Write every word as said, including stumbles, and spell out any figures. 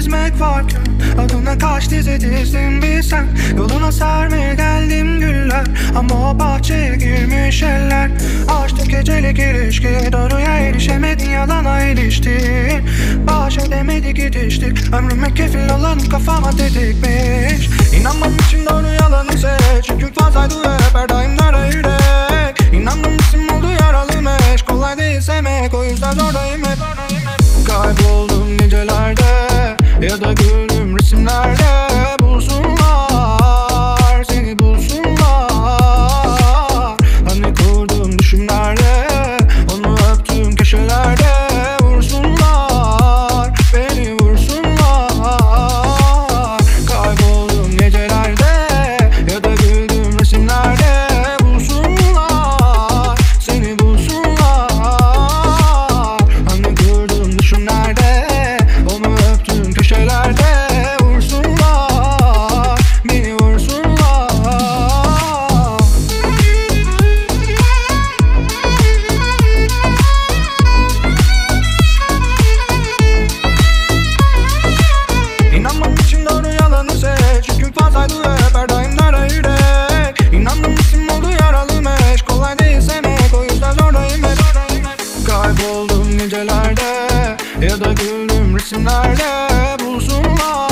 gitmek varken adına kaç dizi dizdim bilsen. Yoluna sermeye geldim güller ama o bahçeye girmiş eller. Açtık gecelik ilişki, doğruya erişemedin, yalana iliştin. Baş edemedik gidiştik, ömrüme kefil olan kafama tetikmiş. İnanmam için doğru yalanı seç, çünkü fazlaydı hep her daim dara yürek. İnandım isim oldu yaralı meş, kolay değil sevmek, o yüzden zordayım hep. Kayboldum gecelerde ya da güldüm resimlerde. Bulsunlar seni, bulsunlar. Hani kurdum düşümlerde, onu öptüm köşelerde. Vursunlar beni, vursunlar. Kayboldum gecelerde ya da güldüm resimlerde. Bulsunlar seni, bulsunlar. Hani kurdum düşümlerde, onu öptüm köşelerde. Vursunlar beni, vursunlar. İnanmam için doğru yalanı seç, çünkü fazlaydı hep her daim dara yürek. İnandım isim oldu yaralı meş, kolay değil sevmek, o yüzden zordayım hep. Kayboldum gecelerde ya da güldüm resimlerde. Bulsunlar